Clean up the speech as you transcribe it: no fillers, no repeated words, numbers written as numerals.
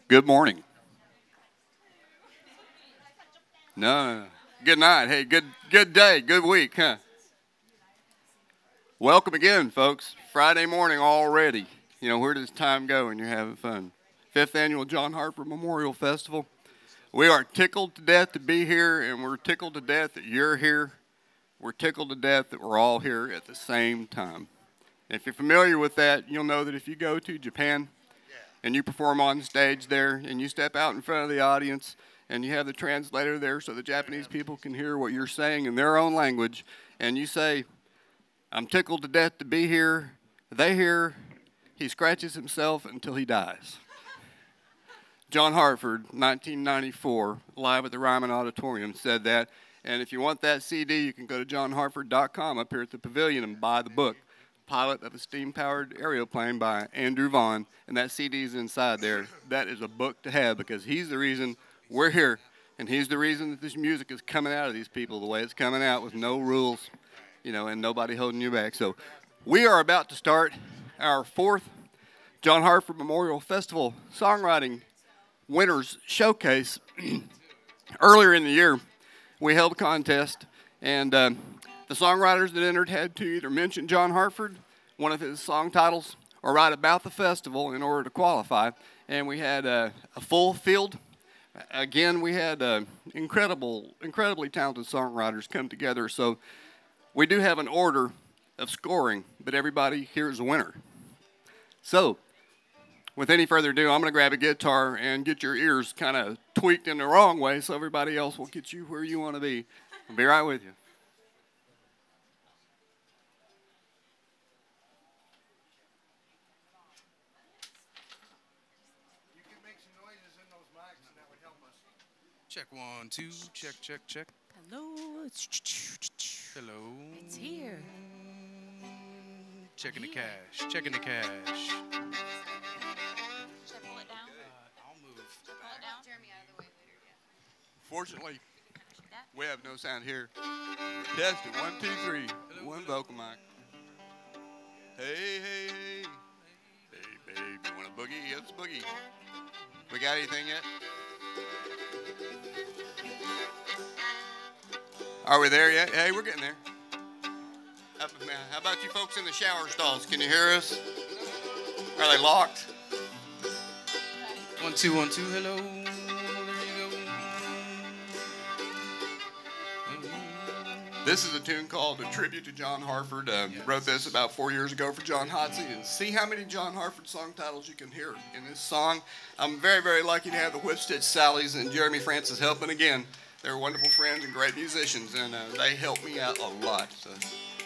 Good morning. No. Good night. Hey, good day. Good week, huh? Welcome again, folks. Friday morning already. Where does time go when you're having fun? Fifth annual John Harper Memorial Festival. We are tickled to death to be here, and we're tickled to death that you're here. We're tickled to death that we're all here at the same time. If you're familiar with that, you'll know that if you go to Japan and you perform on stage there and you step out in front of the audience and you have the translator there so the Japanese people can hear what you're saying in their own language, and you say, I'm tickled to death to be here, they hear, he scratches himself until he dies. John Hartford, 1994, live at the Ryman Auditorium, said that. And if you want that CD, you can go to johnhartford.com up here at the pavilion and buy the book, Pilot of a Steam-Powered Aeroplane by Andrew Vaughn, and that CD is inside there. That is a book to have because he's the reason we're here, and he's the reason that this music is coming out of these people the way it's coming out with no rules, and nobody holding you back. So we are about to start our fourth John Hartford Memorial Festival Songwriting Winners Showcase. Earlier in the year, we held a contest, and the songwriters that entered had to either mention John Hartford, one of his song titles, or write about the festival in order to qualify. And we had a full field. Again, we had incredibly talented songwriters come together. So we do have an order of scoring, but everybody here is a winner. So with any further ado, I'm going to grab a guitar and get your ears kind of tweaked in the wrong way so everybody else will get you where you want to be. I'll be right with you. You can make some noises in those mics and that would help us. Check 1, 2, check. Hello. Hello. It's here. Checking the Here. cash. Checking the cash. Should I pull it down? I'll move. Pull it down? Jeremy out of the way later, yeah. Fortunately, That? we have no sound here. Test it. 1, 2, 3. One vocal mic. Hey. Hey, babe, you want a boogie? Yes, boogie. We got anything yet? Are we there yet? Hey, we're getting there. How about you folks in the shower stalls? Can you hear us? Are they locked? 1, 2, 1, 2. Hello. There you go. This is a tune called A Tribute to John Hartford. Wrote this about 4 years ago for John Hotsey. And see how many John Hartford song titles you can hear in this song. I'm very, very lucky to have the Whipstitch Sallies and Jeremy Francis helping again. They're wonderful friends and great musicians, and they help me out a lot. So